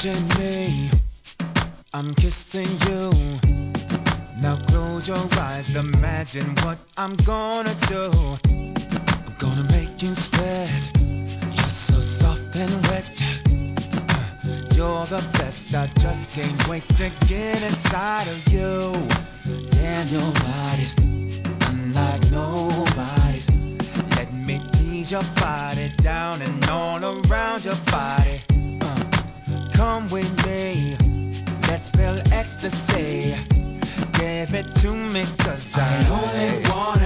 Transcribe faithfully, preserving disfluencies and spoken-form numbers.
touching me, I'm kissing you. Now close your eyes, imagine what I'm gonna do. I'm gonna make you sweat. You're so soft and wet. Uh, You're the best, I just can't wait to get inside of you. Damn, your body's unlike nobody's. Let me tease your body down and all around your body. Uh, come with me, let's feel ecstasy. Give it to me, cause I only